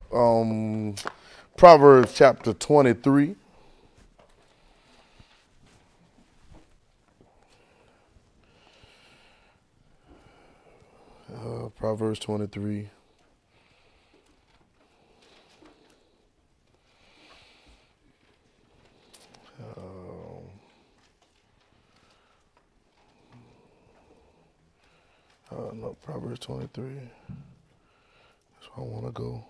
um, Proverbs chapter 23. Proverbs 23. No, Proverbs 23. That's where I want to go.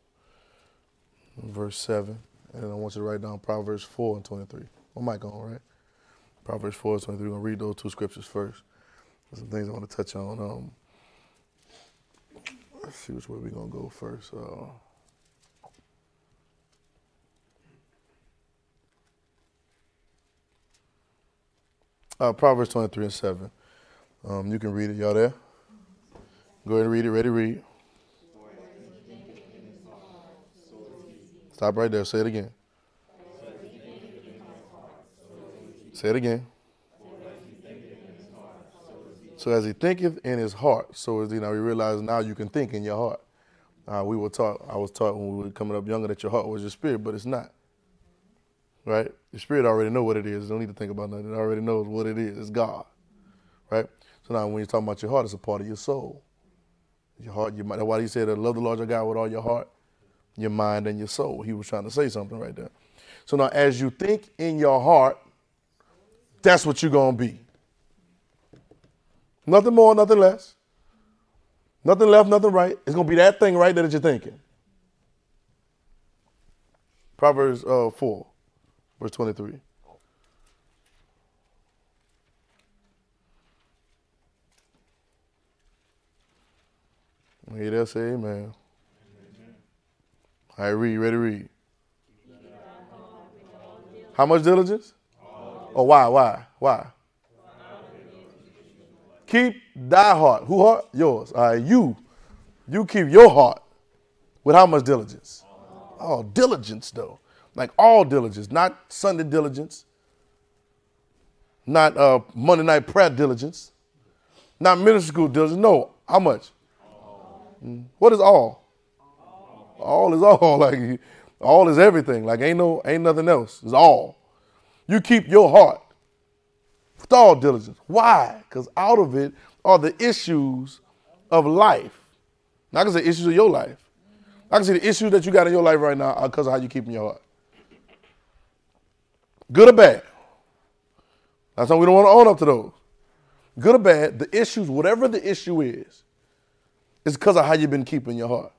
Verse 7. And then I want you to write down Proverbs 4 and 23. My mic on, right? Proverbs 4 and 23. We're going to read those two scriptures first. There's some things I want to touch on. Let's see which way we're going to go first. Proverbs 23 and 7. You can read it. Y'all there? Go ahead and read it. Ready, read. Stop right there. Say it again. Say it again. So as he thinketh in his heart, so is he. Now we realize now you can think in your heart. I was taught when we were coming up younger that your heart was your spirit, but it's not. Right? Your spirit already know what it is. Don't need to think about nothing. It already knows what it is. It's God. Right? So now when you're talking about your heart, it's a part of your soul. Your heart, your mind. That's why he said, love the Lord your God with all your heart, your mind, and your soul. He was trying to say something right there. So now as you think in your heart, that's what you're going to be. Nothing more, nothing less. Nothing left, nothing right. It's going to be that thing right there that you're thinking. Proverbs 4, verse 23. Hey, there, say amen. Amen. All right, read, ready, read. How much diligence? Oh, why? Keep thy heart. Who heart? Yours. All right, you keep your heart with how much diligence? Oh, diligence, though. Like all diligence, not Sunday diligence, not Monday night prayer diligence, not ministry school diligence. No, how much? What is all? All is all. Like all is everything. Like ain't nothing else. It's all. You keep your heart with all diligence. Why? Because out of it are the issues of life. Not because the issues of your life. I can see the issues that you got in your life right now are because of how you keep in your heart. Good or bad. That's why we don't want to own up to those. Good or bad, the issues, whatever the issue is because of how you've been keeping your heart.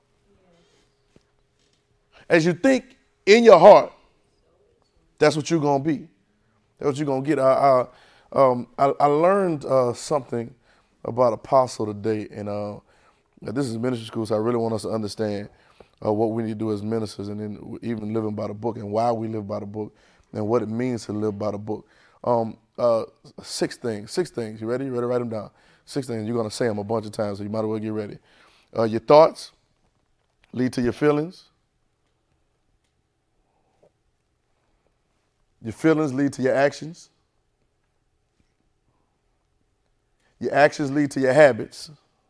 As you think in your heart, that's what you're going to be. That's what you're going to get. I learned something about apostle today, and this is ministry school, so I really want us to understand what we need to do as ministers, and then even living by the book, and why we live by the book, and what it means to live by the book. 6 things. You ready? You ready to write them down? 6 things. You're going to say them a bunch of times, so you might as well get ready. Your thoughts lead to your feelings. Your feelings lead to your actions. Your actions lead to your habits.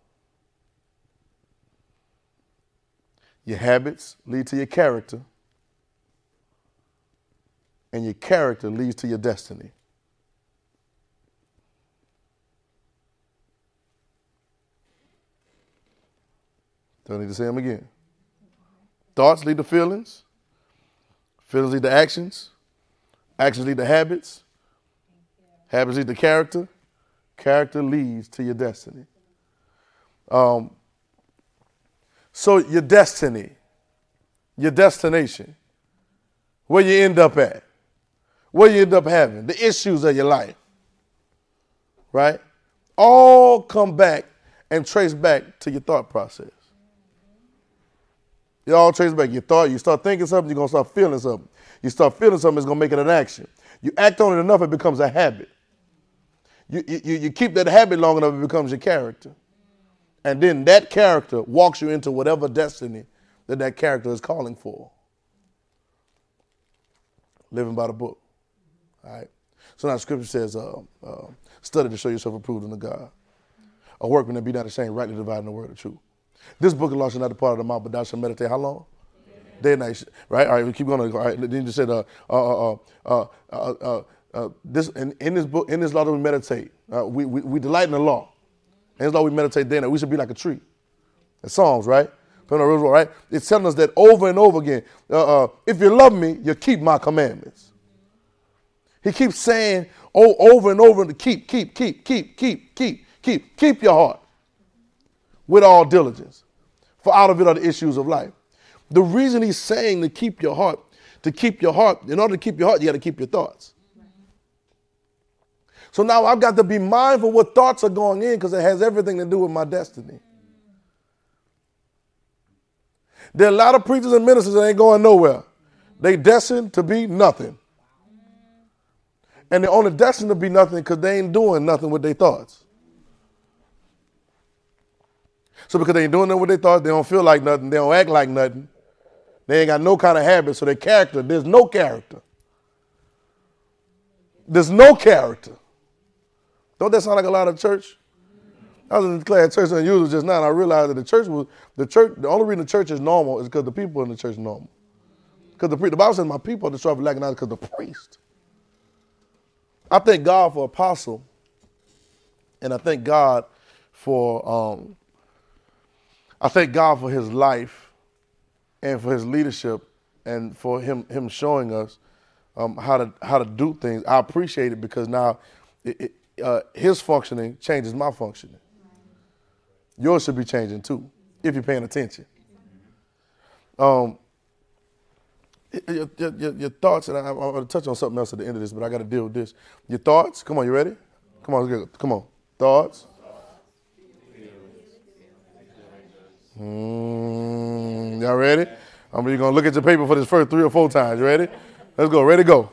Your habits lead to your character. And your character leads to your destiny. Don't need to say them again. Thoughts lead to feelings. Feelings lead to actions. Actions lead to habits. Habits lead to character. Character leads to your destiny. So your destiny, your destination, where you end up at, where you end up having, the issues of your life, right? All come back and trace back to your thought process. It all traces back. Your thought, you start thinking something, you're going to start feeling something. You start feeling something, it's going to make it an action. You act on it enough, it becomes a habit. You keep that habit long enough, it becomes your character. And then that character walks you into whatever destiny that character is calling for. Living by the book. All right. So now the scripture says, study to show yourself approved unto God. A workman that be not ashamed, rightly dividing the word of truth. This book of law shall not depart out of the mouth, but thou shalt meditate how long? day and night, right? All right, we keep going. All right, then you said, this in this book, in this law that we meditate, we delight in the law. And this law we meditate day and night. We should be like a tree. It's Psalms, right? Right? It's telling us that over and over again. If you love me, you keep my commandments. He keeps saying over and over to keep your heart with all diligence. For out of it are the issues of life. The reason he's saying to keep your heart, in order to keep your heart, you got to keep your thoughts. So now I've got to be mindful what thoughts are going in because it has everything to do with my destiny. There are a lot of preachers and ministers that ain't going nowhere. They destined to be nothing. And they're only destined to be nothing because they ain't doing nothing with their thoughts. So because they ain't doing nothing with their thoughts, they don't feel like nothing, they don't act like nothing. They ain't got no kind of habit, so their character, there's no character. There's no character. Don't that sound like a lot of church? I was in the class church and usual just now, and I realized that the only reason the church is normal is because the people in the church are normal. Because the Bible says my people are the trouble lacking knowledge because the priest. I thank God for Apostle, and I thank God for his life and for his leadership and for him showing us how to do things. I appreciate it because now his functioning changes my functioning. Yours should be changing too, if you're paying attention. Your thoughts, and I'm going to touch on something else at the end of this, but I got to deal with this. Your thoughts, come on, you ready? Come on, come on. Thoughts. Y'all ready? You're going to look at your paper for this first 3 or 4 times. You ready? Let's go. Ready, go.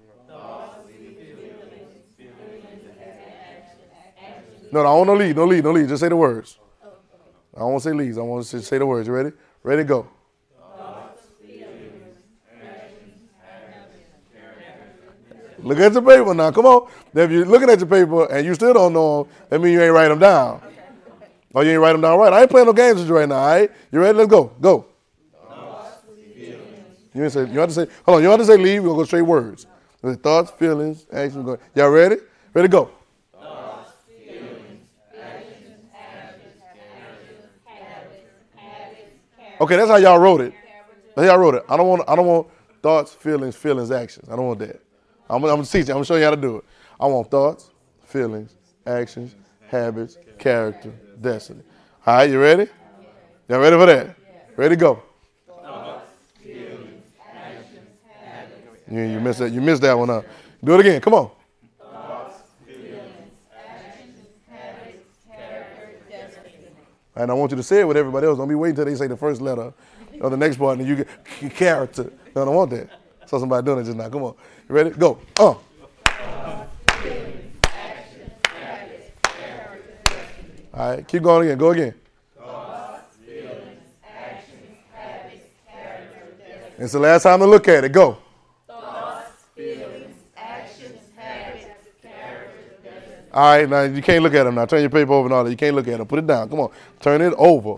No, I don't want no lead. Just say the words. I don't want to say leads. I want to say the words. You ready? Ready, go. Look at your paper now. Come on. If you're looking at your paper and you still don't know them, that means you ain't write them down. Or you ain't write them down right. I ain't playing no games with you right now, all right? You ready? Let's go. Go. You have to say, hold on. You don't have to say leave. We're going to go straight words. Thoughts, feelings, actions. Go. Y'all ready? Ready, go. Thoughts, feelings, actions, habits. Okay, that's how y'all wrote it. That's how y'all wrote it. I don't want thoughts, feelings, actions. I don't want that. I'm going to teach you. I'm going to show you how to do it. I want thoughts, feelings, actions, habits, character, destiny. All right, you ready? Y'all ready for that? Ready to go. Thoughts, feelings, actions, habits. You missed that one up. Do it again. Come on. Thoughts, feelings, actions, habits, character, destiny. And I want you to say it with everybody else. Don't be waiting until they say the first letter or the next part and you get character. No, I don't want that. I saw somebody doing it just now. Come on. You ready? Go. Thoughts, feelings, actions, habits, character, destiny. All right. Keep going again. Go again. Thoughts, feelings, actions, habits, character, destiny. It's the last time to look at it. Go. Thoughts, feelings, actions, habits, character, destiny. All right. Now, you can't look at them now. Turn your paper over and all that. You can't look at them. Put it down. Come on. Turn it over.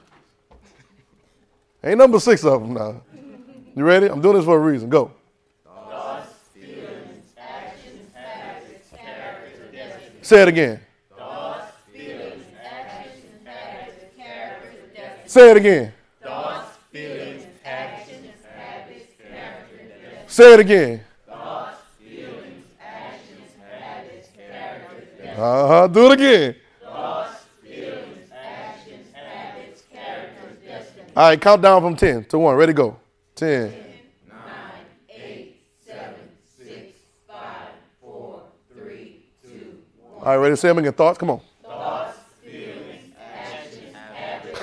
Ain't number 6 of them now. You ready? I'm doing this for a reason. Go. Thoughts, feelings, actions, habits, character, destiny. Say it again. Thoughts, feelings, actions, habits, character, destiny. Say it again. Thoughts, feelings, actions, habits, character, destiny. Say it again. Thoughts, feelings, actions, habits, character, destiny. Do it again. Thoughts, feelings, actions, habits, character, destiny. All right, count down from 10 to 1. Ready, go. 10, 9, 8, 7, 6, 5, 4, 3, 2, 1. All right, ready to say them again. Thoughts? Come on. Thoughts, feelings, actions, habits.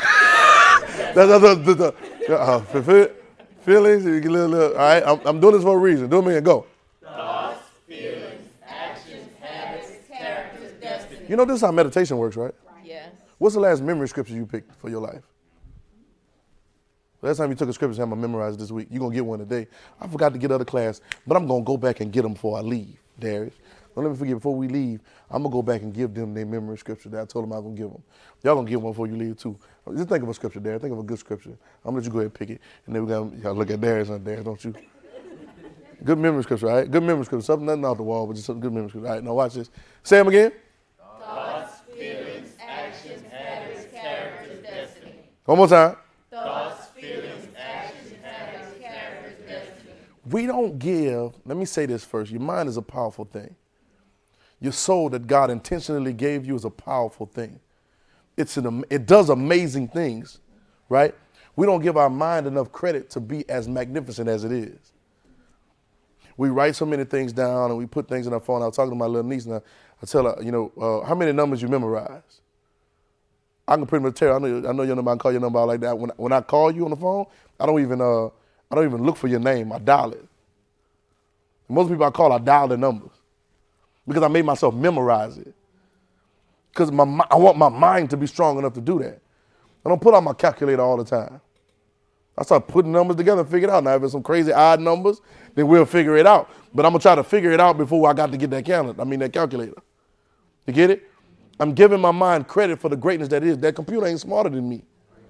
Feelings. All right, I'm doing this for a reason. Do them again. Go. Thoughts, feelings, actions, habits, character, destiny. You know this is how meditation works, right? Yes. What's the last memory scripture you picked for your life? Last time you took a scripture, I'm going to memorize this week. You're going to get one today. I forgot to get other class, but I'm going to go back and get them before I leave, Darius. Don't let me forget, before we leave, I'm going to go back and give them their memory scripture that I told them I was going to give them. Y'all going to give one before you leave, too. Just think of a scripture there. Think of a good scripture. I'm going to let you go ahead and pick it. And then we're going to y'all look at theirs and theirs, don't you? Good memory scripture, all right? Good memory scripture. Something nothing off the wall, but just some good memory scripture. All right, now watch this. Say them again. Thoughts, feelings, actions, habits, characters, destiny. One more time. Thoughts, feelings, actions, habits, characters, destiny. We don't give, let me say this first. Your mind is a powerful thing. Your soul that God intentionally gave you is a powerful thing. It does amazing things, right? We don't give our mind enough credit to be as magnificent as it is. We write so many things down and we put things in our phone. I was talking to my little niece and I tell her, how many numbers you memorize? I can pretty much tell her, I know your number, I can call your number out like that. When I call you on the phone, I don't even look for your name. I dial it. Most people I call, I dial their numbers because I made myself memorize it. Because I want my mind to be strong enough to do that. I don't put out my calculator all the time. I start putting numbers together and figure it out. Now, if it's some crazy odd numbers, then we'll figure it out. But I'm going to try to figure it out before I got to get that calculator. You get it? I'm giving my mind credit for the greatness that is. That computer ain't smarter than me.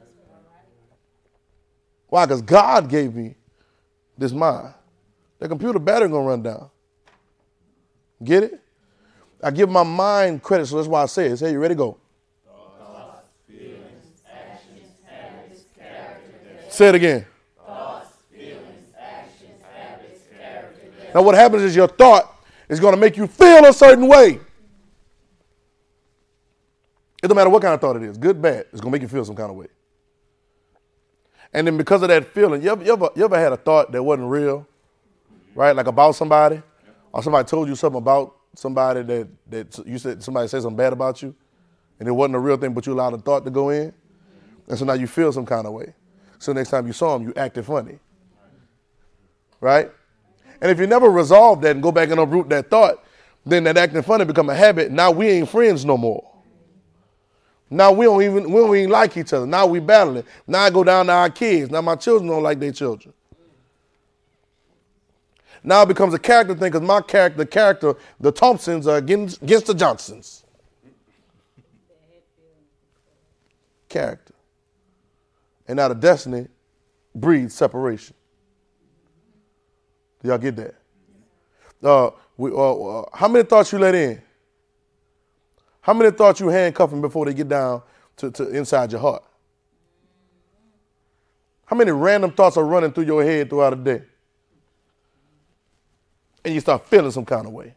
Why? Because God gave me this mind. That computer battery going to run down. Get it? I give my mind credit, so that's why I say it. Say, you ready? Go. Thoughts, feelings, actions, habits, character. Say it again. Thoughts, feelings, actions, habits, character. Now what happens is your thought is going to make you feel a certain way. It don't matter what kind of thought it is, good, bad, it's going to make you feel some kind of way. And then because of that feeling, you ever had a thought that wasn't real, right? Like about somebody, or somebody told you something about somebody that you said, somebody said something bad about you, and it wasn't a real thing, but you allowed a thought to go in, and so now you feel some kind of way. So next time you saw him, you acted funny, right? And if you never resolve that and go back and uproot that thought, then that acting funny become a habit. Now we ain't friends no more. Now we don't even like each other. Now we battling. Now I go down to our kids. Now my children don't like their children. Now it becomes a character thing because my character, the Thompsons are against the Johnsons. Character. And now the destiny breeds separation. Do y'all get that? How many thoughts you let in? How many thoughts you handcuffing before they get down to inside your heart? How many random thoughts are running through your head throughout the day? And you start feeling some kind of way.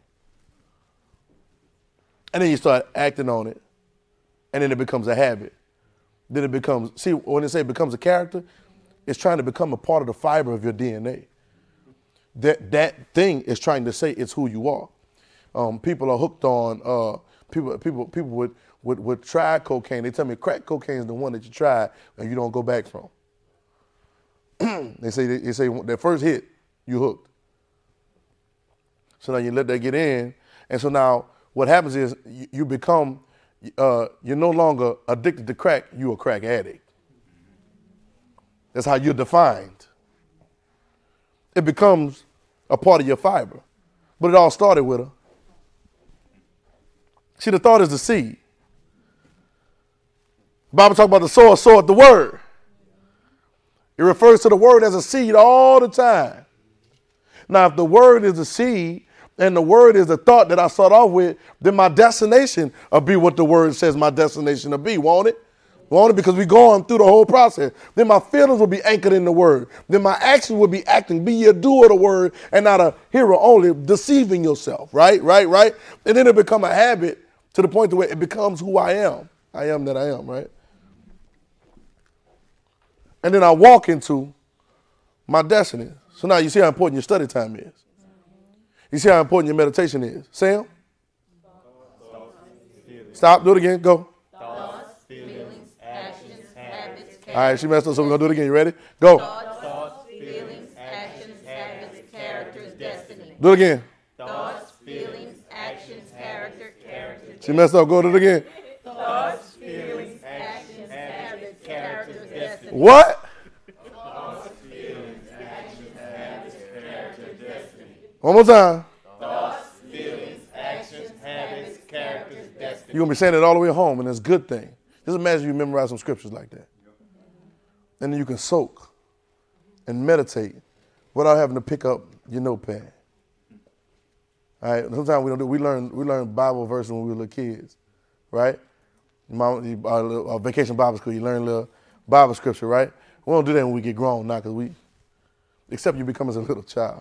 And then you start acting on it. And then it becomes a habit. Then it becomes, see, when they say it becomes a character, it's trying to become a part of the fiber of your DNA. That thing is trying to say it's who you are. People are hooked on, people would try cocaine. They tell me crack cocaine is the one that you try and you don't go back from. They say that first hit, you hooked. So now you let that get in. And so now what happens is you become, you're no longer addicted to crack, you're a crack addict. That's how you're defined. It becomes a part of your fiber. But it all started with her. See, the thought is the seed. The Bible talks about the sower soweth the word. It refers to the word as a seed all the time. Now, if the word is the seed and the word is the thought that I start off with, then my destination will be what the word says my destination will be, won't it? Won't it? Because we're going through the whole process. Then my feelings will be anchored in the word. Then my actions will be acting. Be a doer of the word and not a hearer only, deceiving yourself, right? And then it become a habit to the point to where it becomes who I am. I am that I am, right? And then I walk into my destiny. So now you see how important your study time is. You see how important your meditation is. Sam? Stop. Do it again. Go. Thoughts, feelings, actions, habits, character. All right, she messed up, so we're going to do it again. You ready? Go. Thoughts, feelings, actions, habits, characters, destiny. Do it again. Thoughts, feelings, actions, character. She messed up. Go do it again. Thoughts, feelings, actions, habits, characters, destiny. What? Thoughts, feelings, actions, habits, character, destiny. One more time. Thoughts, feelings, actions. You're going to be saying it all the way home, and it's a good thing. Just imagine you memorize some scriptures like that. And then you can soak and meditate without having to pick up your notepad. All right. Sometimes we don't do. We learn Bible verses when we were little kids, right? Our vacation Bible school, you learn a little Bible scripture, right? We don't do that when we get grown now, except you become as a little child.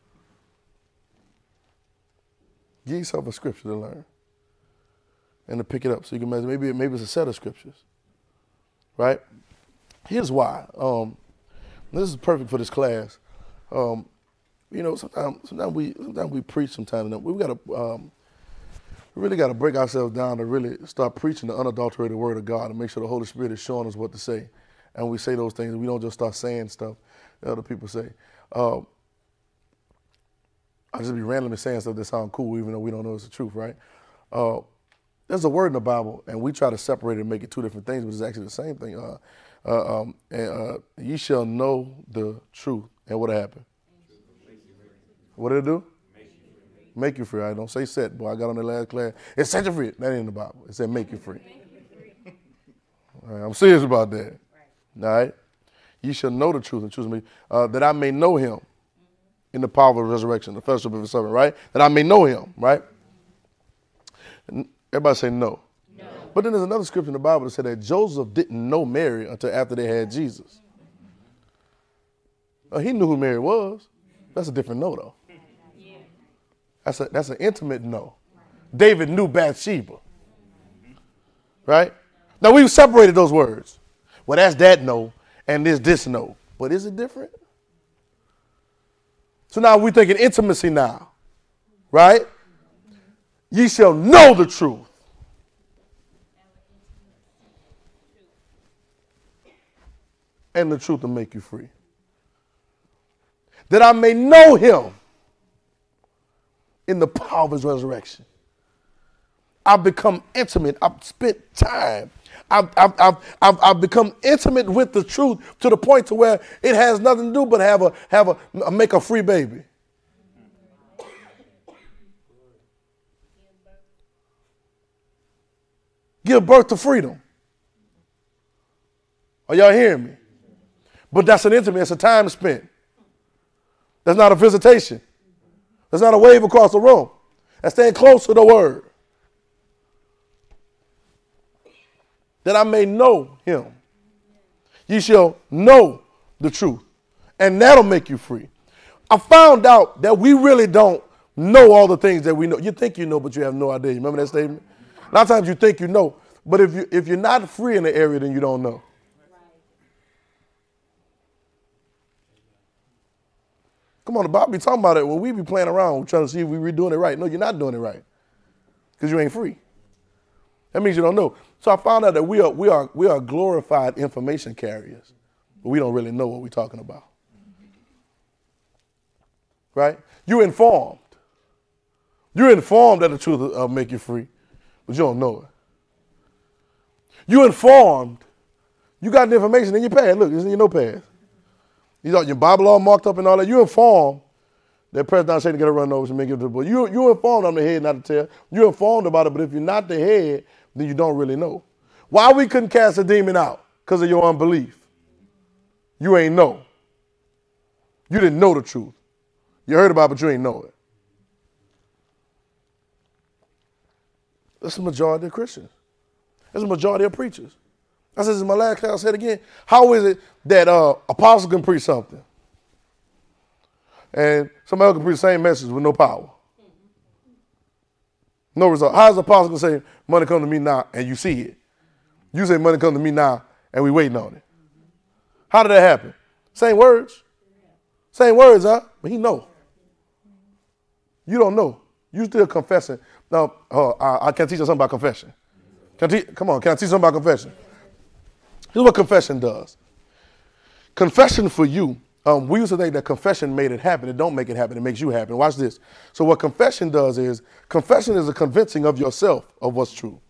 Give yourself a scripture to learn and to pick it up so you can imagine. Maybe it's a set of scriptures, right? Here's why. This is perfect for this class. Sometimes we preach. Sometimes we really got to break ourselves down to really start preaching the unadulterated word of God and make sure the Holy Spirit is showing us what to say, and we say those things. We don't just start saying stuff that other people say. I just be randomly saying stuff that sound cool, even though we don't know it's the truth, right? There's a word in the Bible, and we try to separate it and make it two different things, but it's actually the same thing. Ye shall know the truth. And what happened? What did it do? Make you free. I don't say set, boy. I got on the last class. It set you free. That ain't in the Bible. It said make you free. All right, I'm serious about that. All right? Ye shall know the truth and choose me, that I may know him in the power of the resurrection, the fellowship of his servant, right? That I may know him, right? And everybody say no. No. But then there's another scripture in the Bible that said that Joseph didn't know Mary until after they had Jesus. He knew who Mary was. That's a different no, though. That's an intimate no. David knew Bathsheba. Right? Now, we've separated those words. Well, that's that no, and this no. But is it different? So now we're thinking intimacy now. Right? Ye shall know the truth. And the truth will make you free. That I may know him in the power of his resurrection. I've become intimate. I've spent time. I've become intimate with the truth to the point to where it has nothing to do but make a free baby. Give birth to freedom. Are y'all hearing me? But that's an intimate. It's a time spent. That's not a visitation. That's not a wave across the room. That's staying close to the word. That I may know him. Ye shall know the truth. And that'll make you free. I found out that we really don't know all the things that we know. You think you know, but you have no idea. You remember that statement? A lot of times you think you know, but if you're not free in the area, then you don't know. Come on, the Bible be talking about it when we be playing around trying to see if we doing it right. No, you're not doing it right because you ain't free. That means you don't know. So I found out that we are glorified information carriers, but we don't really know what we're talking about. Right? You're informed. You're informed that the truth will make you free, but you don't know it. You're informed. You got the information in your pad. Look, it's in your notepad. You got your Bible all marked up and all that. You're informed that President Satan get a run over to make it to the boy. You're informed on the head, not the tail. You're informed about it, but if you're not the head, then you don't really know. Why we couldn't cast a demon out? Because of your unbelief. You ain't know. You didn't know the truth. You heard about it, but you ain't know it. That's the majority of Christians. That's the majority of preachers. I said this in my last class. I said again, how is it that apostle can preach something and somebody else can preach the same message with no power? No result. How is the apostle going to say, money come to me now, and you see it? You say, money come to me now, and we waiting on it. How did that happen? Same words. Same words, huh? But he know. You don't know. You still confessing. Now, I can teach you something about confession. Come on, can I teach you something about confession? Here's what confession does. Confession for you, we used to think that confession made it happen. It don't make it happen. It makes you happen. Watch this. So what confession does is, confession is a convincing of yourself of what's true.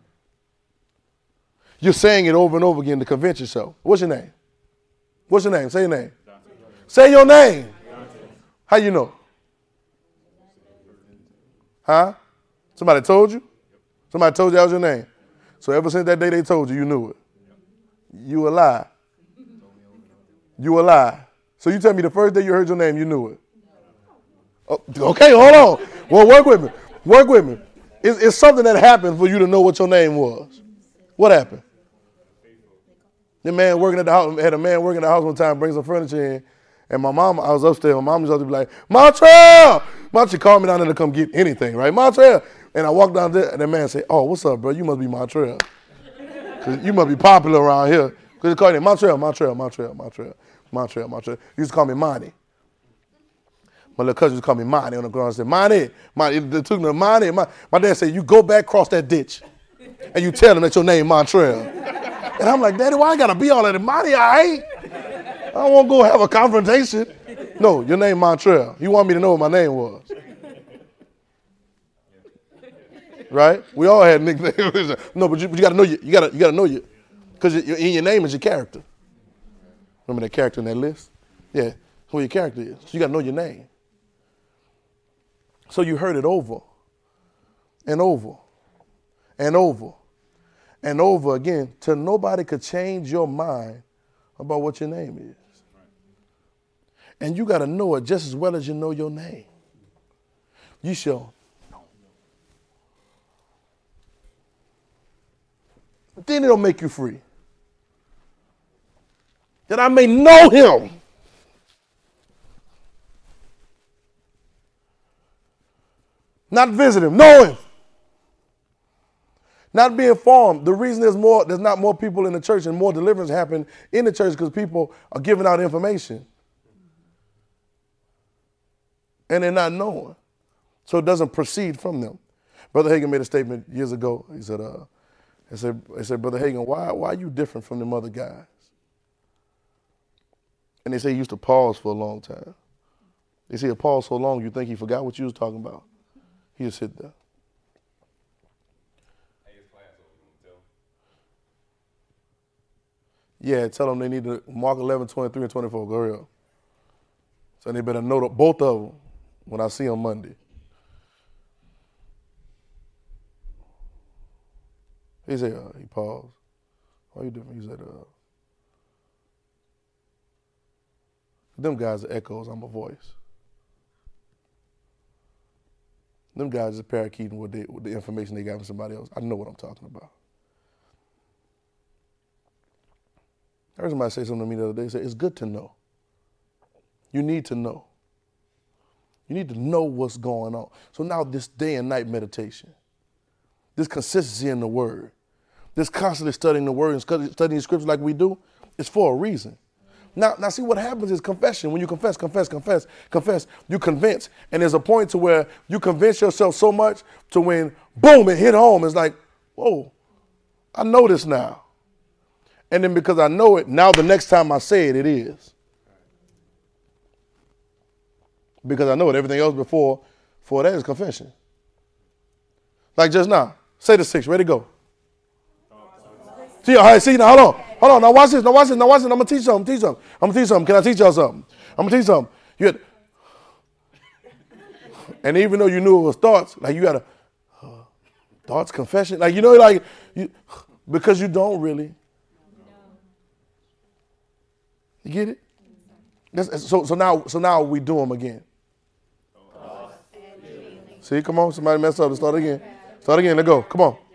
You're saying it over and over again to convince yourself. What's your name? What's your name? Say your name. Say your name. How you know? Huh? Somebody told you? Somebody told you that was your name. So ever since that day they told you, you knew it. You a lie. You a lie. So you tell me the first day you heard your name, you knew it. Oh, okay, hold on. Well, work with me. Work with me. It's something that happened for you to know what your name was. What happened? The man working at the house, had a man working at the house one time, bring some furniture in, and my mom, I was upstairs, my mom was supposed to be like, Montreal! Mom, she called me down there to come get anything, right? Montreal! And I walked down there, and the man said, oh, what's up, bro? You must be Montreal. You must be popular around here. Because he called me Montreal. You used to call me Monty. My little cousin used to call me Monty on the ground. I said, Monty. They took me to Monty. My dad said, you go back, cross that ditch, and you tell them that your name Montreal. And I'm like, Daddy, why I got to be all that? Monty, I ain't. I don't want to go have a confrontation. No, your name Montreal. You want me to know what my name was. Right? We all had nicknames. No, but you got to know you got to know you, because in your name is your character. Remember that character in that list? Yeah, who your character is. So you got to know your name. So you heard it over and over and over and over again till nobody could change your mind about what your name is. And you got to know it just as well as you know your name. You shall know. Then it'll make you free. That I may know him. Not visit him, know him. Not be informed. The reason there's not more people in the church and more deliverance happen in the church because people are giving out information. And they're not knowing. So it doesn't proceed from them. Brother Hagin made a statement years ago. He said, Brother Hagin, why are you different from them other guys? And they say he used to pause for a long time. They say he paused so long you think he forgot what you was talking about. He just sit there. Yeah, tell them they need to Mark 11, 23 and 24. Go ahead. So they better know both of them when I see them Monday. He said, he paused. Why you different? He said, them guys are echoes. I'm a voice. Them guys are parakeeting with the information they got from somebody else. I know what I'm talking about. I heard somebody say something to me the other day. They said, it's good to know. You need to know. You need to know what's going on. So now this day and night meditation, this consistency in the word, this constantly studying the word and studying the scriptures like we do, it's for a reason. Now see what happens is confession. When you confess, you convince. And there's a point to where you convince yourself so much to when, boom, it hit home. It's like, whoa, I know this now. And then because I know it, now the next time I say it, it is. Because I know it. Everything else before that is confession. Like just now. Say the 6. Ready to go. See, all right, see, now hold on. Now watch this. I'm going to teach something. Can I teach y'all something? I'm going to teach you something. And even though you knew it was thoughts, like you got to, thoughts, confession. Like, because you don't really. You get it? So now we do them again. See, come on, somebody messed up. Let's start again. Let's go. Come on.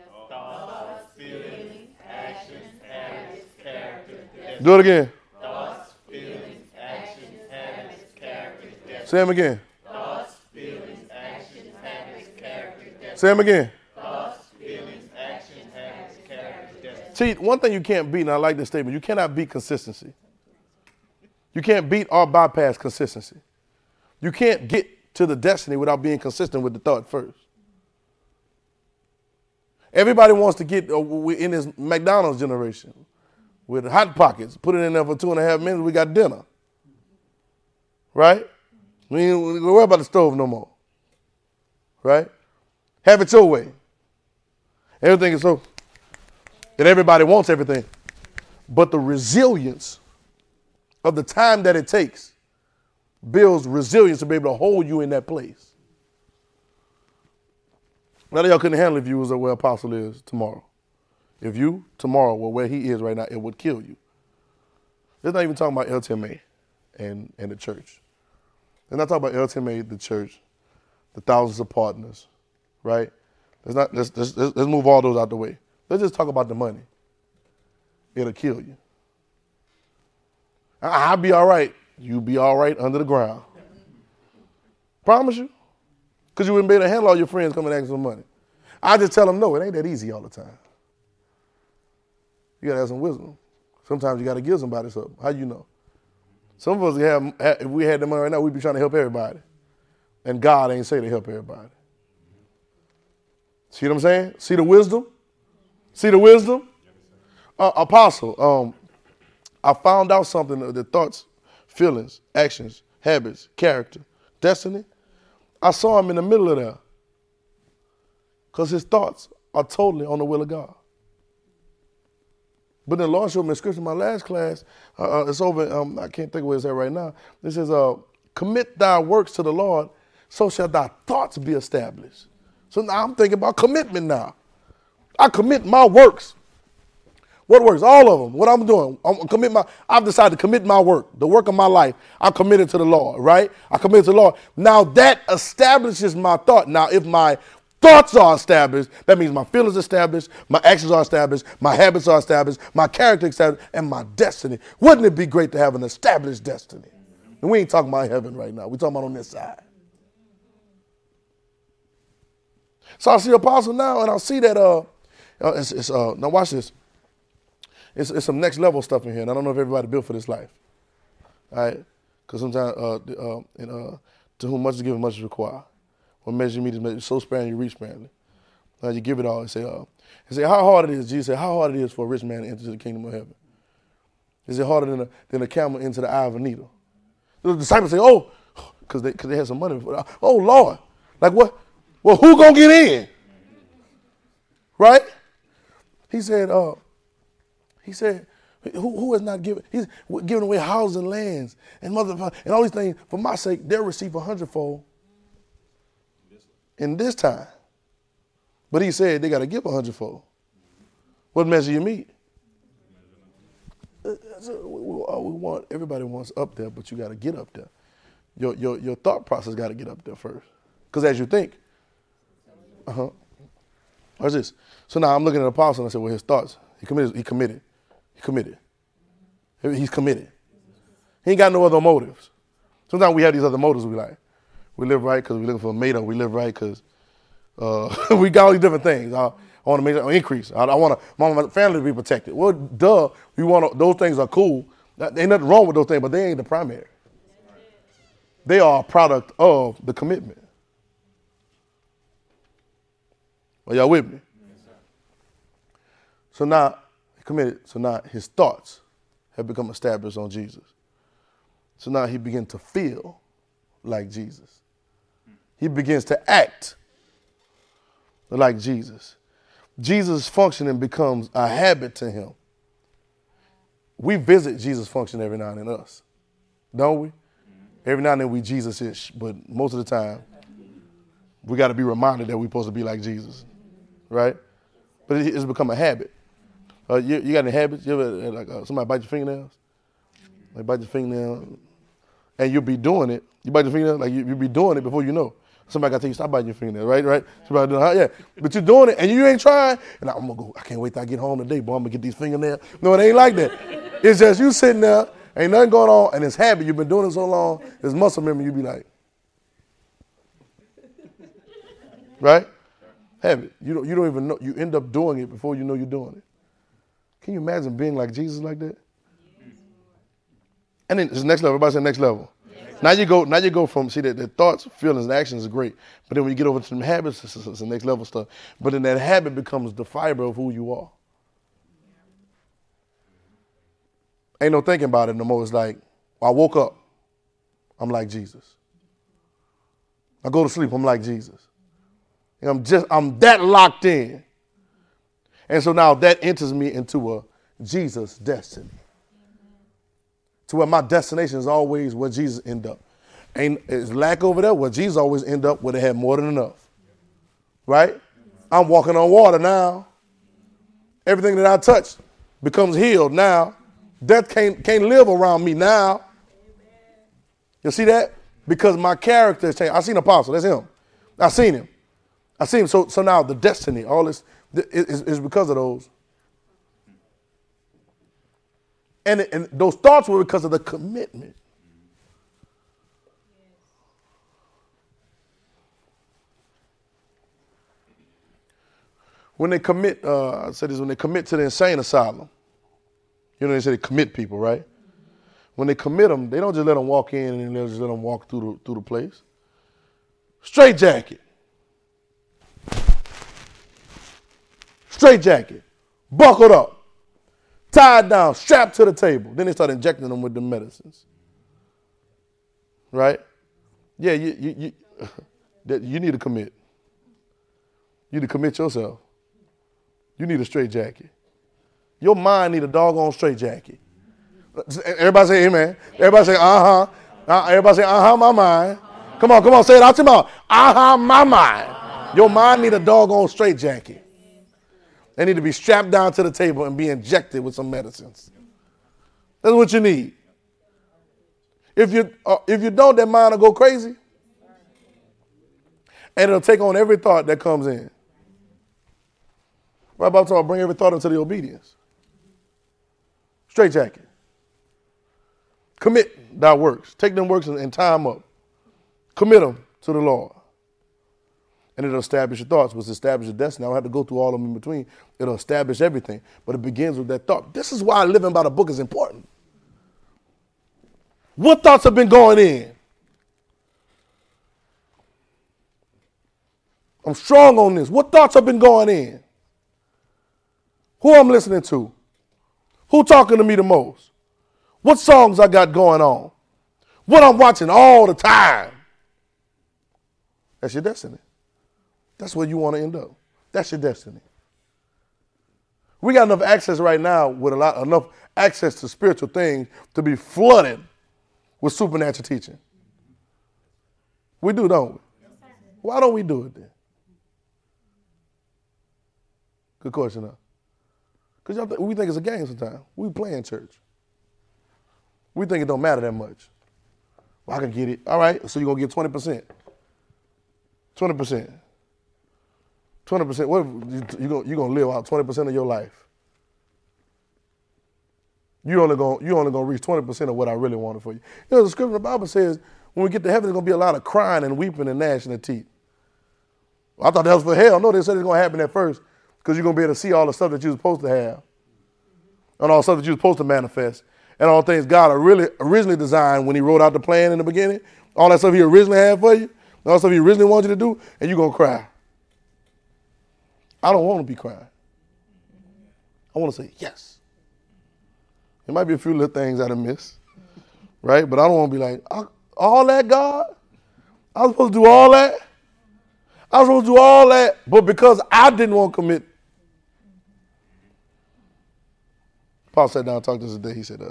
Do it again. Thoughts, feelings, actions, habits, character, destiny. Say them again. Thoughts, feelings, actions, habits, character, destiny. Say them again. Thoughts, feelings, actions, habits, character, destiny. See, one thing you can't beat, and I like this statement, you cannot beat consistency. You can't beat or bypass consistency. You can't get to the destiny without being consistent with the thought first. Everybody wants to get in this McDonald's generation. With Hot Pockets, put it in there for 2.5 minutes, we got dinner. Right? We ain't worry about the stove no more. Right? Have it your way. Everything is so that everybody wants everything. But the resilience of the time that it takes builds resilience to be able to hold you in that place. None of y'all couldn't handle if you was where Apostle is tomorrow. If you tomorrow were where he is right now, it would kill you. They're not even talking about LTMA and the church. They're not talking about LTMA, the church, the thousands of partners, right? Let's move all those out the way. Let's just talk about the money. It'll kill you. I'll be all right. You'll be all right under the ground. Promise you. Because you wouldn't be able to handle all your friends coming asking for money. I just tell them, no, it ain't that easy all the time. You got to have some wisdom. Sometimes you got to give somebody something. How you know? Some of us, if we had the money right now, we'd be trying to help everybody. And God ain't say to help everybody. See what I'm saying? See the wisdom? See the wisdom? Apostle, I found out something of the thoughts, feelings, actions, habits, character, destiny. I saw him in the middle of there. Because his thoughts are totally on the will of God. But then the Lord showed me a scripture in my last class. It's over, I can't think of where it's at right now. It says, commit thy works to the Lord, so shall thy thoughts be established. So now I'm thinking about commitment now. I commit my works. What works? All of them. What I'm doing. I've decided to commit my work, the work of my life. I'm committed to the Lord, right? I committed to the Lord. Now that establishes my thought. Now if my thoughts are established, that means my feelings are established, my actions are established, my habits are established, my character established, and my destiny. Wouldn't it be great to have an established destiny? And we ain't talking about heaven right now. We're talking about on this side. So I see Apostle now, and I see that, now watch this. It's some next level stuff in here, and I don't know if everybody built for this life. All right? Because sometimes, to whom much is given, much is required. What measure you meet is measured, so sparingly, you reap sparingly. You give it all and say, how hard it is, Jesus said, how hard it is for a rich man to enter the kingdom of heaven. Is it harder than a camel into the eye of a needle? The disciples say, oh, because they had some money. Oh, Lord. Like what? Well, who going to get in? Right? He said, who has not given? He's giving away houses and lands and all these things. For my sake, they'll receive 100-fold in this time. But he said they got to give 100-fold. What measure you meet? Everybody wants up there, but you got to get up there. Your thought process got to get up there first. Because as you think, what's this? So now I'm looking at the Apostle and I said, well, his thoughts, he committed. He's committed. He ain't got no other motives. Sometimes we have these other motives. We live right because we're looking for a mate, or we live right because we got all these different things. I want to make an increase. I want my family to be protected. Well, duh, those things are cool. There ain't nothing wrong with those things, but they ain't the primary. They are a product of the commitment. Are y'all with me? So now, he committed. So now his thoughts have become established on Jesus. So now he begins to feel like Jesus. He begins to act like Jesus. Jesus' functioning becomes a habit to him. We visit Jesus' function every now and then, us, don't we? Every now and then we Jesus-ish, but most of the time we got to be reminded that we're supposed to be like Jesus, right? But it's become a habit. You got any habits? You ever somebody bite your fingernails? Like bite your fingernail, and you'll be doing it. You bite your fingernail, like you'll be doing it before you know. Somebody got to tell you, stop biting your fingernail, right? Somebody doing, yeah. But you're doing it, and you ain't trying. And I'm going to go, I can't wait till I get home today, boy. I'm going to get these fingernails. No, it ain't like that. It's just you sitting there, ain't nothing going on, and it's habit. You've been doing it so long, it's muscle memory. You be like, right? Habit. You don't even know. You end up doing it before you know you're doing it. Can you imagine being like Jesus like that? And then it's next level. Everybody say next level. Now you go from, see, that the thoughts, feelings, and actions are great. But then when you get over to some habits, it's the next level stuff. But then that habit becomes the fiber of who you are. Ain't no thinking about it no more. It's like, I woke up, I'm like Jesus. I go to sleep, I'm like Jesus. And I'm that locked in. And so now that enters me into a Jesus destiny. To where my destination is always where Jesus end up. Ain't it's lack over there where Jesus always end up where they had more than enough. Right? I'm walking on water now. Everything that I touch becomes healed now. Death can't live around me now. You see that? Because my character has changed. I seen Apostle. That's him. I seen him. I seen him. So now the destiny, all this is because of those. And those thoughts were because of the commitment. When they commit, I said this, when they commit to the insane asylum, you know, they say they commit people, right? When they commit them, they don't just let them walk in and they just let them walk through the place. Straight jacket. Straight jacket. Buckled up. Tied down. Strapped to the table. Then they start injecting them with the medicines. Right? Yeah, you need to commit. You need to commit yourself. You need a straight jacket. Your mind need a doggone straight jacket. Everybody say amen. Everybody say uh-huh. Everybody say uh-huh, my mind. Come on, say it out your mouth. Uh-huh, my mind. Your mind need a doggone straight jacket. They need to be strapped down to the table and be injected with some medicines. That's what you need. If you don't, that mind will go crazy. And it'll take on every thought that comes in. Right about to bring every thought into the obedience. Straight jacket. Commit thy works. Take them works and tie them up. Commit them to the Lord. And it'll establish your thoughts, which establish your destiny. I don't have to go through all of them in between. It'll establish everything. But it begins with that thought. This is why living by the book is important. What thoughts have been going in? I'm strong on this. What thoughts have been going in? Who I'm listening to? Who talking to me the most? What songs I got going on? What I'm watching all the time? That's your destiny. That's where you want to end up. That's your destiny. We got enough access right now with enough access to spiritual things to be flooded with supernatural teaching. We do, don't we? Why don't we do it then? Good question, huh? Because we think it's a game sometimes. We play in church. We think it don't matter that much. Well, I can get it. All right, so you're going to get 20%. 20%. 20%. What you're going to live out 20% of your life. You're only going to reach 20% of what I really wanted for you. You know, the scripture in the Bible says when we get to heaven, there's going to be a lot of crying and weeping and gnashing of teeth. Well, I thought that was for hell. No, they said it's going to happen at first because you're going to be able to see all the stuff that you're supposed to have and all the stuff that you're supposed to manifest and all things God originally designed when he wrote out the plan in the beginning, all that stuff he originally had for you, all that stuff he originally wanted you to do, and you're going to cry. I don't want to be crying. I want to say yes. There might be a few little things I'd have missed, right? But I don't want to be like, all that, God? I was supposed to do all that? I was supposed to do all that, but because I didn't want to commit. Paul sat down and talked to us today. He said,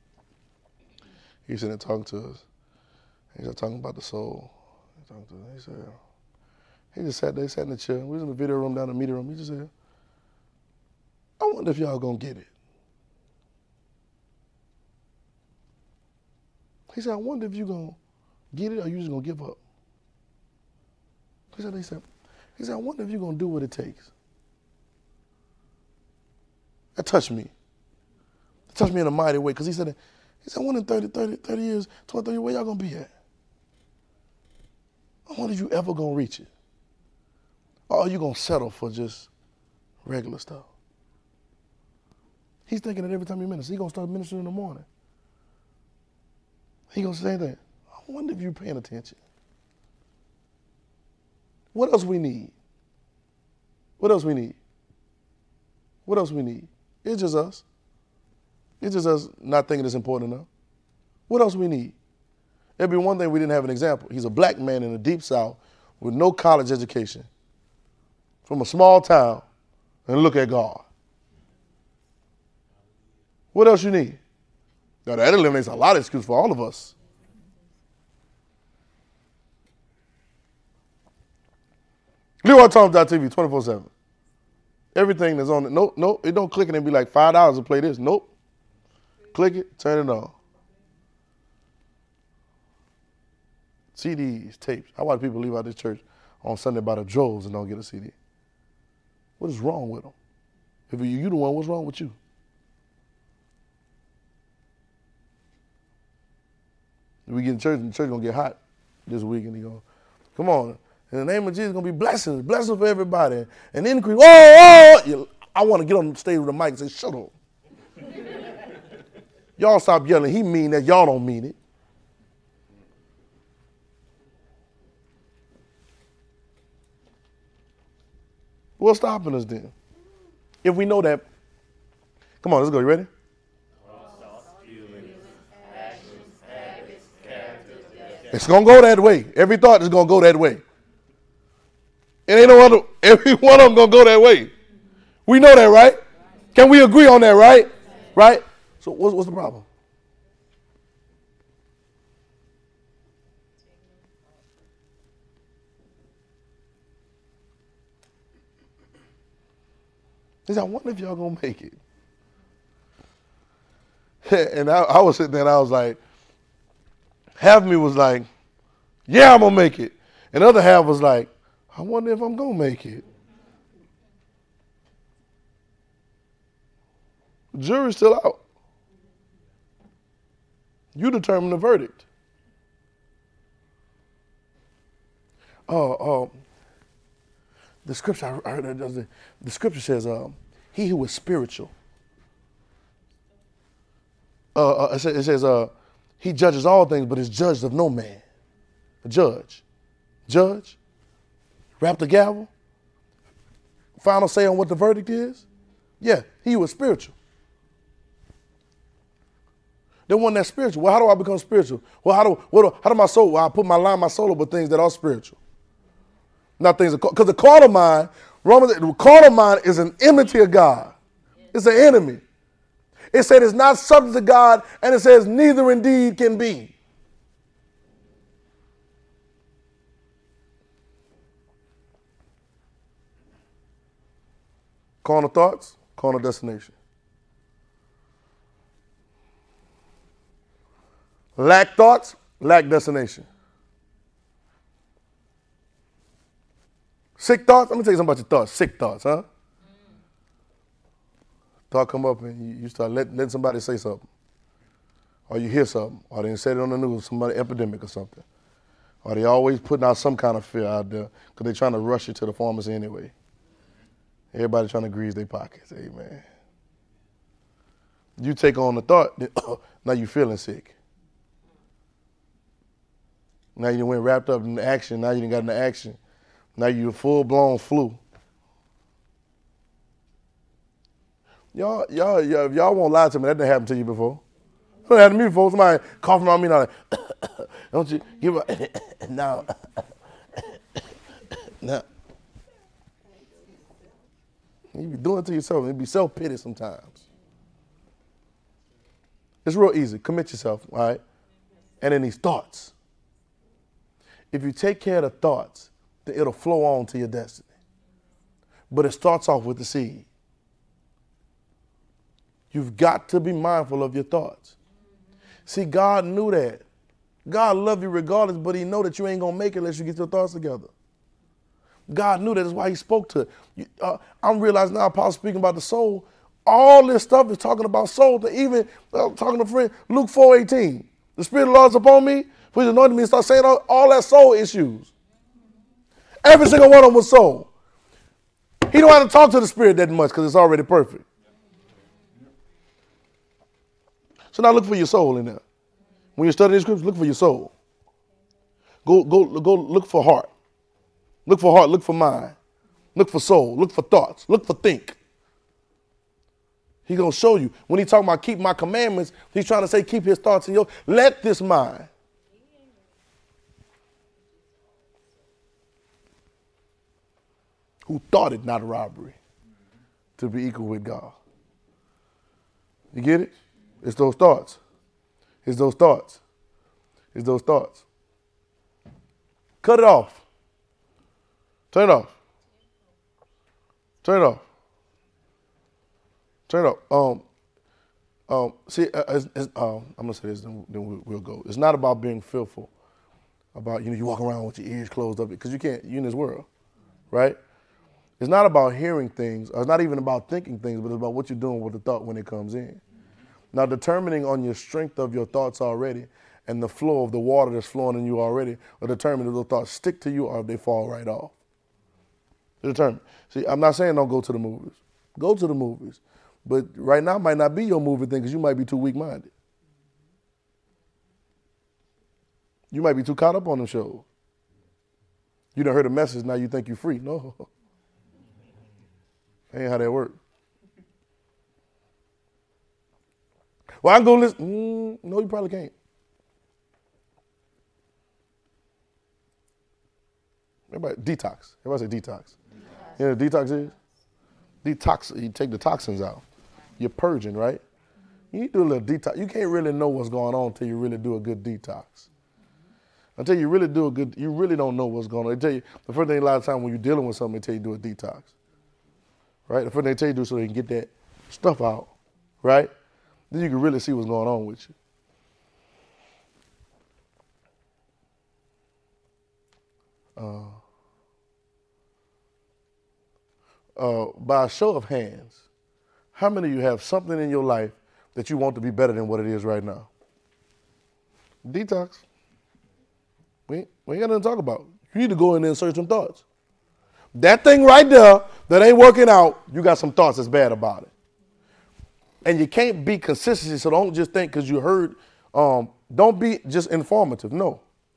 and talked to us. He was talking about the soul. He said, he just sat there, sat in the chair. We was in the video room, down in the meeting room. He just said, I wonder if y'all going to get it. He said, I wonder if you're going to get it or you just going to give up. He said, I wonder if you're going to do what it takes. That touched me. It touched me in a mighty way because he said, I wonder in 30 years, 20, 30 years, where y'all going to be at? I wonder if you ever going to reach it. Or are you going to settle for just regular stuff? He's thinking that every time he ministers, he's going to start ministering in the morning. He's going to say that. I wonder if you're paying attention. What else we need? What else we need? What else we need? It's just us. It's just us not thinking it's important enough. What else we need? There'd be one thing we didn't have an example. He's a black man in the deep South with no college education from a small town, and look at God. What else you need? Now that eliminates a lot of excuses for all of us. PureWaterTalk.tv 24/7. Everything that's on it. Nope. It don't click and be like $5 to play this. Nope. Click it, turn it on. CDs, tapes. I watch people leave out this church on Sunday by the droves and don't get a CD. What is wrong with them? If you the one, what's wrong with you? We get in church, and the church gonna get hot this week, and he go, come on, in the name of Jesus, gonna be blessings for everybody, and increase. Oh! I want to get on the stage with the mic and say, shut up. Y'all stop yelling. He mean that. Y'all don't mean it. What's stopping us then? If we know that, come on, let's go. You ready? It's going to go that way. Every thought is going to go that way. It ain't no other. Every one of them going to go that way. We know that, right? Can we agree on that, right? Right? So what's the problem? He said, I wonder if y'all going to make it. And I was sitting there and I was like, half of me was like, yeah, I'm going to make it. And the other half was like, I wonder if I'm going to make it. The jury's still out. You determine the verdict. The scripture, I heard that, the scripture says, he who is spiritual. It says, he judges all things, but is judged of no man. A judge. Judge. Rap the gavel. Final say on what the verdict is. Yeah, he was spiritual. Then one that's spiritual. Well, how do I become spiritual? Well, how do my soul? Well, I put my soul up with things that are spiritual. Not things, because the carnal mind, the carnal mind is an enmity of God. It's an enemy. It said it's not subject to God, and it says neither indeed can be. Carnal thoughts, carnal destination. Lack thoughts, lack destination. Sick thoughts, let me tell you something about your thoughts. Sick thoughts, huh? Thought come up and you start letting somebody say something. Or you hear something. Or they said it on the news, somebody epidemic or something. Or they always putting out some kind of fear out there because they're trying to rush you to the pharmacy anyway. Everybody trying to grease their pockets. Amen. You take on the thought, now you feeling sick. Now you went wrapped up in the action. Now you done got in the action. Now you full-blown flu. Y'all, if y'all won't lie to me, that didn't happen to you before. That happened to me before. Somebody coughing on me now, like, don't you give up? Now. You be doing it to yourself. It be self-pity sometimes. It's real easy. Commit yourself, all right? And then these thoughts. If you take care of the thoughts, then it'll flow on to your destiny. But it starts off with the seed. You've got to be mindful of your thoughts. See, God knew that. God loved you regardless, but he know that you ain't going to make it unless you get your thoughts together. God knew that. That's why he spoke to it. I'm realizing now, Paul's speaking about the soul. All this stuff is talking about soul. To even talking to a friend, Luke 4:18. The Spirit of the Lord is upon me, for he's anointed me, and start saying all that soul issues. Every single one of them was soul. He don't have to talk to the Spirit that much because it's already perfect. So now look for your soul in there. When you study these scriptures, look for your soul. Go look for heart. Look for heart, look for mind. Look for soul, look for thoughts, look for think. He's going to show you. When he's talking about keep my commandments, he's trying to say keep his thoughts in yours. Let this mind. Who thought it not a robbery to be equal with God. You get it? It's those thoughts. It's those thoughts. It's those thoughts. Cut it off. Turn it off. Turn it off. Turn it off. See, I'm gonna say this, then we'll go. It's not about being fearful. About you walk around with your ears closed up because you can't. You're in this world, right? It's not about hearing things, or it's not even about thinking things, but it's about what you're doing with the thought when it comes in. Now, determining on your strength of your thoughts already and the flow of the water that's flowing in you already, or determine if those thoughts stick to you or if they fall right off. Determine. See, I'm not saying don't go to the movies. Go to the movies. But right now might not be your movie thing because you might be too weak-minded. You might be too caught up on them shows. You done heard a message, now you think you're free. No. That ain't how that works. Well, I can go listen. No, you probably can't. Everybody, detox. Everybody say detox. You know what detox is? Detox, you take the toxins out. You're purging, right? You need to do a little detox. You can't really know what's going on until you really do a good detox. Until you really do a good, you really don't know what's going on. They tell you, the first thing a lot of times when you're dealing with something, they tell you do a detox. Right? The first thing they tell you do so they can get that stuff out. Right? Then you can really see what's going on with you. By a show of hands, how many of you have something in your life that you want to be better than what it is right now? Detox. We ain't got nothing to talk about. You need to go in there and search some thoughts. That thing right there that ain't working out, you got some thoughts that's bad about it. And you can't be consistency, so don't just think because you heard, don't be just informative. No.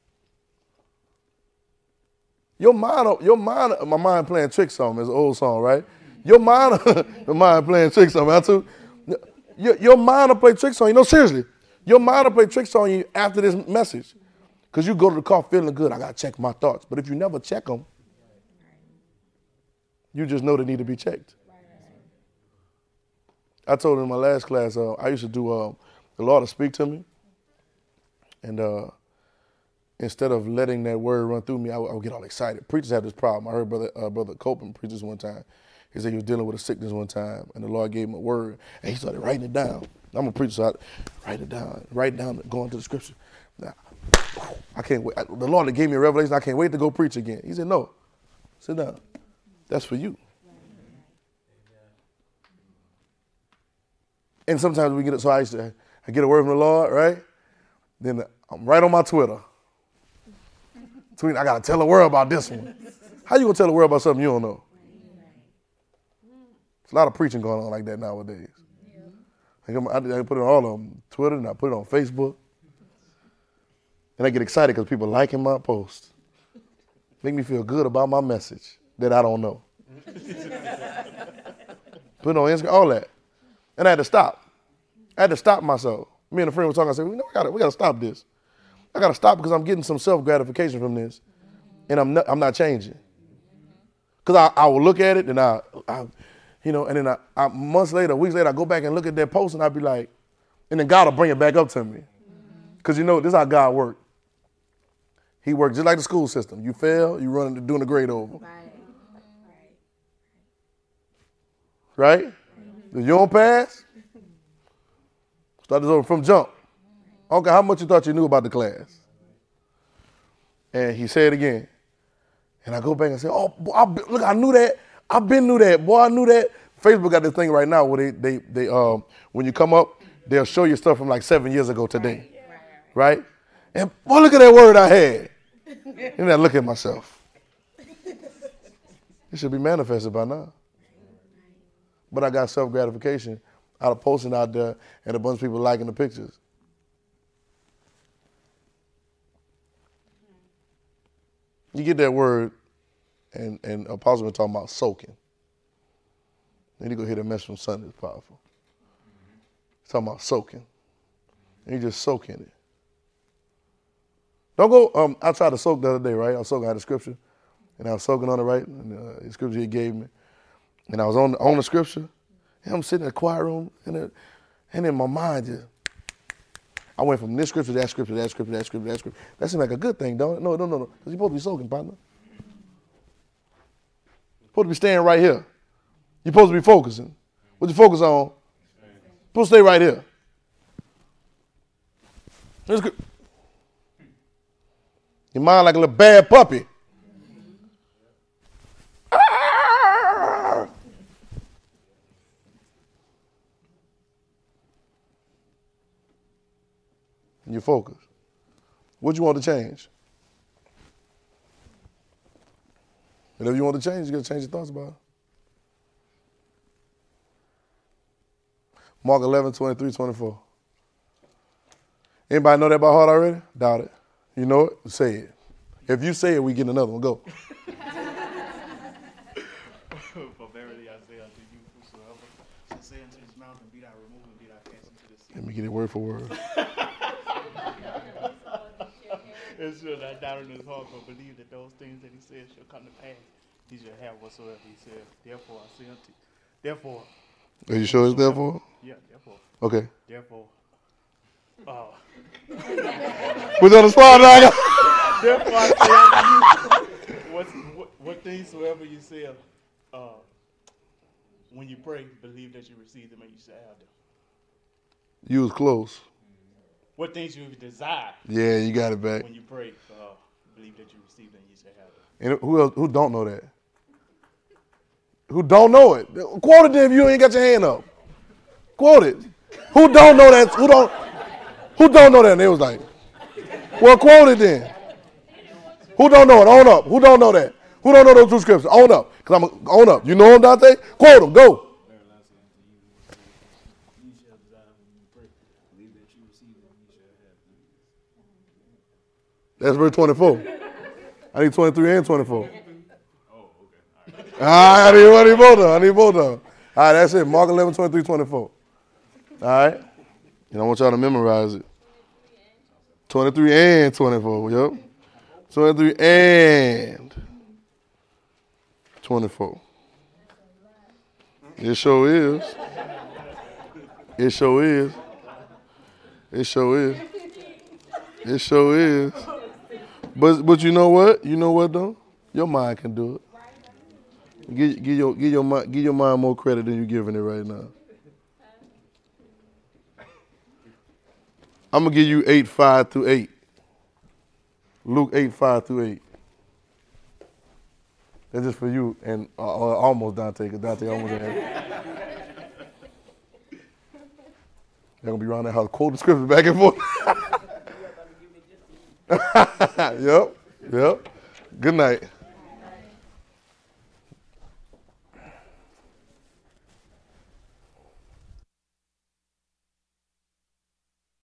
Your mind, my mind playing tricks on me. It's an old song, right? Your mind, the mind playing tricks on me. Your mind will play tricks on you. No, seriously. Your mind will play tricks on you after this message. Because you go to the car feeling good. I got to check my thoughts. But if you never check them, you just know they need to be checked. I told in my last class, I used to do, the Lord to speak to me. And instead of letting that word run through me, I would get all excited. Preachers have this problem. I heard Brother Copeland preach this one time. He said he was dealing with a sickness one time, and the Lord gave him a word, and he started writing it down. I'm a preacher, so I write it down, going to the scripture. Now, I can't wait. The Lord gave me a revelation. I can't wait to go preach again. He said, no, sit down. That's for you. And sometimes we get it, so I get a word from the Lord, right? Then I'm right on my Twitter. I got to tell the world about this one. How you going to tell the world about something you don't know? There's a lot of preaching going on like that nowadays. I put it on all of them, Twitter, and I put it on Facebook. And I get excited because people liking my post. Make me feel good about my message that I don't know. Put it on Instagram, all that. And I had to stop. I had to stop myself. Me and a friend were talking. I said, we got to stop this. I got to stop because I'm getting some self-gratification from this, and I'm not changing. Because I will look at it, and and then months later, weeks later, I go back and look at that post, and I'll be like, and then God will bring it back up to me. Because this is how God works. He works just like the school system. You fail, you doing the grade over. Right? If you don't pass, start this over from jump. I don't care how much you thought you knew about the class. And he said it again. And I go back and say, oh, boy, look, I knew that. I've been knew that. Boy, I knew that. Facebook got this thing right now where they when you come up, they'll show you stuff from like 7 years ago today. Right? And boy, look at that word I had. And I look at myself. It should be manifested by now. But I got self-gratification out of posting out there and a bunch of people liking the pictures. You get that word, and Apostle been talking about soaking. Then you go hear the message from Sunday. It's powerful. He's talking about soaking. And you just soak in it. Don't go, I tried to soak the other day, right? I had a scripture, and I was soaking on it, right? And the scripture he gave me. And I was on the scripture, and I'm sitting in the quiet room, and in my mind I went from this scripture to that scripture, that scripture, that scripture, that scripture. That seemed like a good thing, don't it? No. Because you're supposed to be soaking, partner. You're supposed to be staying right here. You're supposed to be focusing. What you focus on? Supposed to stay right here. That's good. Your mind like a little bad puppy. And you focus. What you want to change? Whatever you want to change, you got to change your thoughts about it. Mark 11, 23, 24. Anybody know that by heart already? Doubt it. You know it? Say it. If you say it, we get another one. Go. For verily I say unto you, whosoever shall say unto this mountain, be thou removed and be thou cast into the sea. Let me get it word for word. And shall not doubt in his heart, but believe that those things that he said shall come to pass. He shall have whatsoever he said. Therefore I say unto you. Therefore. Are you sure it's therefore? Yeah, therefore. Okay. Therefore. We're on the spot now. Therefore I say unto you, what things soever you say, when you pray, believe that you receive them and you shall have them. You was close. What things you desire. Yeah, you got it back. When you pray, believe that you receive them and you shall have them. And who else? Who don't know that? Who don't know it? Quote it then if you ain't got your hand up. Quote it. Who don't know that? Who don't know that? And they was like, well, quote it then. Who don't know it? Own up. Who don't know that? Who don't know those two scriptures? Own up. Because I'm own up. You know them, Dante? Quote them. Go. That's verse 24. I need 23 and 24. Oh, okay. All right. I need both of them. All right, that's it. Mark 11, 23, 24. All right. And I want y'all to memorize it. 23 and 24. Yep. 23 and 24. It sure is. It sure is. It sure is. It sure is. But you know what? You know what though? Your mind can do it. Give your mind more credit than you're giving it right now. I'm gonna give you 8:5 through 8. Luke 8:5 through 8. That's just for you and almost Dante, because Dante almost had it. They're gonna be around that house quoting scripture back and forth. Yep. Good night.